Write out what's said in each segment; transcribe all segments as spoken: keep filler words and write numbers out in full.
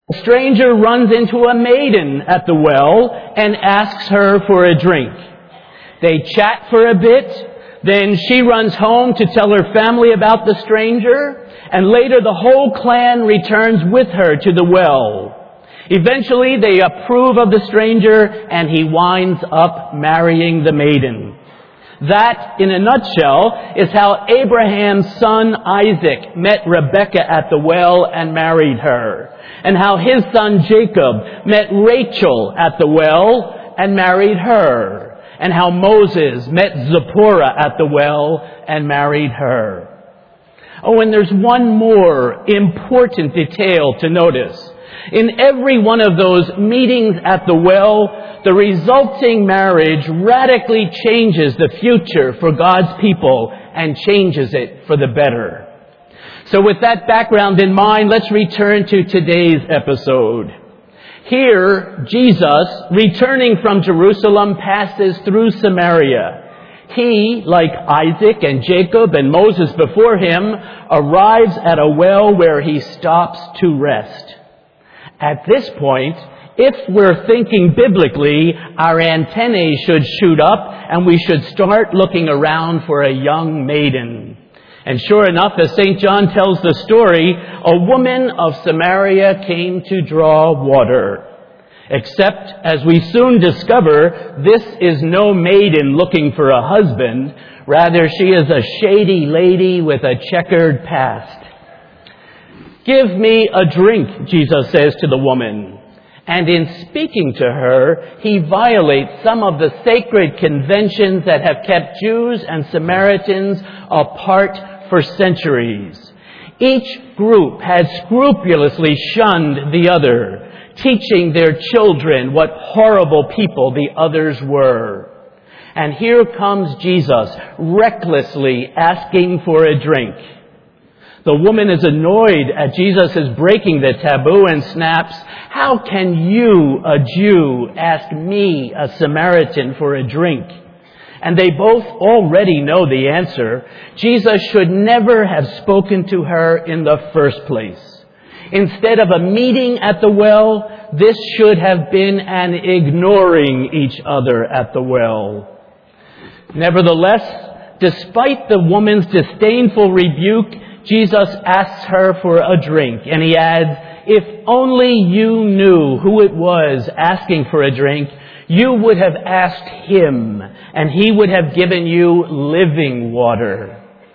A stranger runs into a maiden at the well and asks her for a drink. They chat for a bit. Then she runs home to tell her family about the stranger. And later the whole clan returns with her to the well. Eventually they approve of the stranger and he winds up marrying the maiden. That, in a nutshell, is how Abraham's son Isaac met Rebekah at the well and married her. And how his son Jacob met Rachel at the well and married her. And how Moses met Zipporah at the well and married her. Oh, and there's one more important detail to notice. In every one of those meetings at the well, the resulting marriage radically changes the future for God's people and changes it for the better. So with that background in mind, let's return to today's episode. Here, Jesus, returning from Jerusalem, passes through Samaria. He, like Isaac and Jacob and Moses before him, arrives at a well where he stops to rest. At this point, if we're thinking biblically, our antennae should shoot up and we should start looking around for a young maiden. And sure enough, as Saint John tells the story, a woman of Samaria came to draw water. Except, as we soon discover, this is no maiden looking for a husband. Rather, she is a shady lady with a checkered past. "Give me a drink," Jesus says to the woman. And in speaking to her, he violates some of the sacred conventions that have kept Jews and Samaritans apart for centuries. Each group had scrupulously shunned the other, teaching their children what horrible people the others were. And here comes Jesus, recklessly asking for a drink. The woman is annoyed at Jesus' breaking the taboo and snaps, "How can you, a Jew, ask me, a Samaritan, for a drink?" And they both already know the answer. Jesus should never have spoken to her in the first place. Instead of a meeting at the well, this should have been an ignoring each other at the well. Nevertheless, despite the woman's disdainful rebuke, Jesus asks her for a drink, and he adds, "If only you knew who it was asking for a drink, you would have asked him, and he would have given you living water."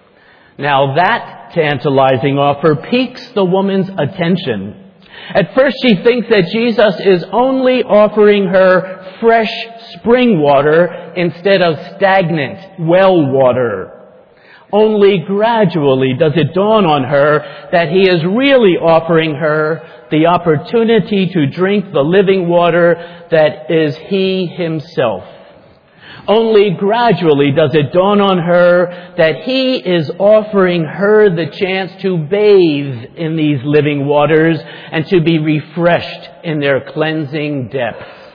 Now that tantalizing offer piques the woman's attention. At first she thinks that Jesus is only offering her fresh spring water instead of stagnant well water. Only gradually does it dawn on her that he is really offering her the opportunity to drink the living water that is he himself. Only gradually does it dawn on her that he is offering her the chance to bathe in these living waters and to be refreshed in their cleansing depths.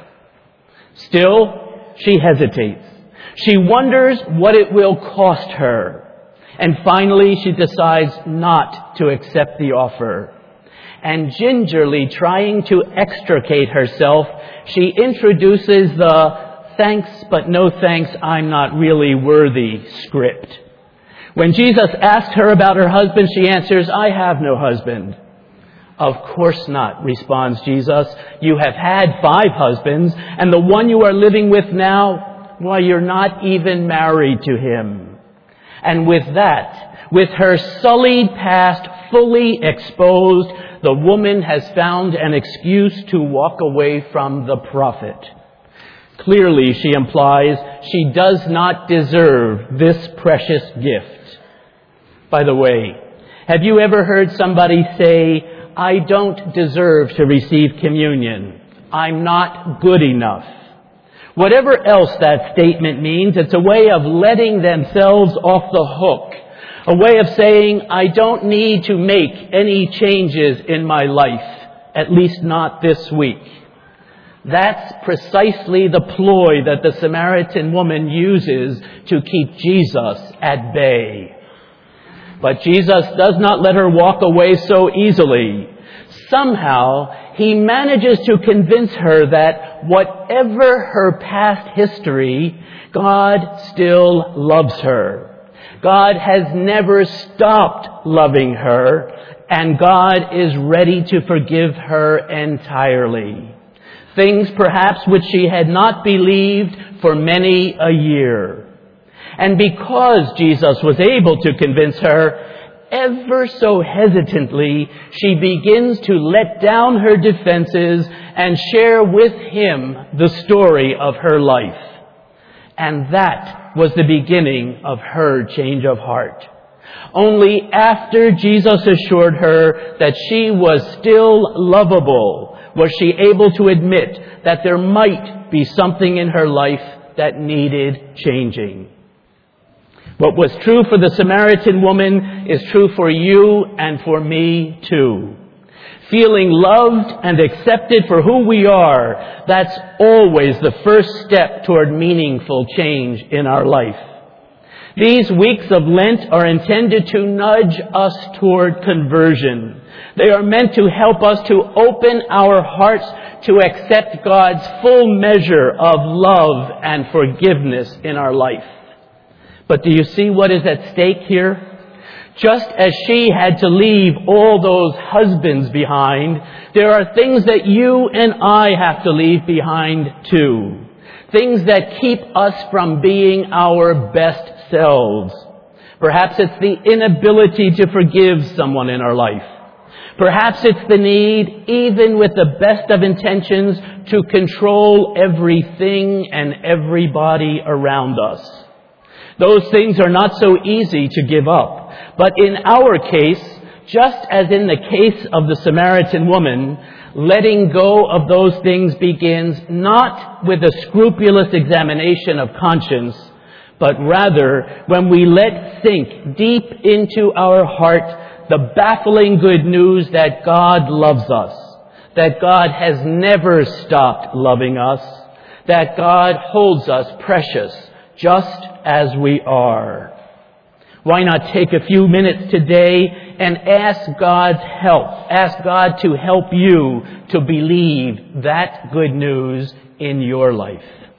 Still, she hesitates. She wonders what it will cost her. And finally, she decides not to accept the offer. And gingerly trying to extricate herself, she introduces the "thanks but no thanks, I'm not really worthy" script. When Jesus asks her about her husband, she answers, "I have no husband." "Of course not," responds Jesus. "You have had five husbands, and the one you are living with now, why, you're not even married to him." And with that, with her sullied past fully exposed, the woman has found an excuse to walk away from the prophet. Clearly, she implies, she does not deserve this precious gift. By the way, have you ever heard somebody say, "I don't deserve to receive communion. I'm not good enough"? Whatever else that statement means, it's a way of letting themselves off the hook. A way of saying, I don't need to make any changes in my life, at least not this week. That's precisely the ploy that the Samaritan woman uses to keep Jesus at bay. But Jesus does not let her walk away so easily. somehow he manages to convince her that whatever her past history, God still loves her. God has never stopped loving her, and God is ready to forgive her entirely. Things perhaps which she had not believed for many a year. And because Jesus was able to convince her, ever so hesitantly, she begins to let down her defenses and share with him the story of her life. And that was the beginning of her change of heart. Only after Jesus assured her that she was still lovable was she able to admit that there might be something in her life that needed changing. What was true for the Samaritan woman is true for you and for me too. Feeling loved and accepted for who we are, that's always the first step toward meaningful change in our life. These weeks of Lent are intended to nudge us toward conversion. They are meant to help us to open our hearts to accept God's full measure of love and forgiveness in our life. But do you see what is at stake here? Just as she had to leave all those husbands behind, there are things that you and I have to leave behind too. Things that keep us from being our best selves. Perhaps it's the inability to forgive someone in our life. Perhaps it's the need, even with the best of intentions, to control everything and everybody around us. Those things are not so easy to give up. But in our case, just as in the case of the Samaritan woman, letting go of those things begins not with a scrupulous examination of conscience, but rather when we let sink deep into our heart the baffling good news that God loves us, that God has never stopped loving us, that God holds us precious just as we are. Why not take a few minutes today and ask God's help, ask God to help you to believe that good news in your life?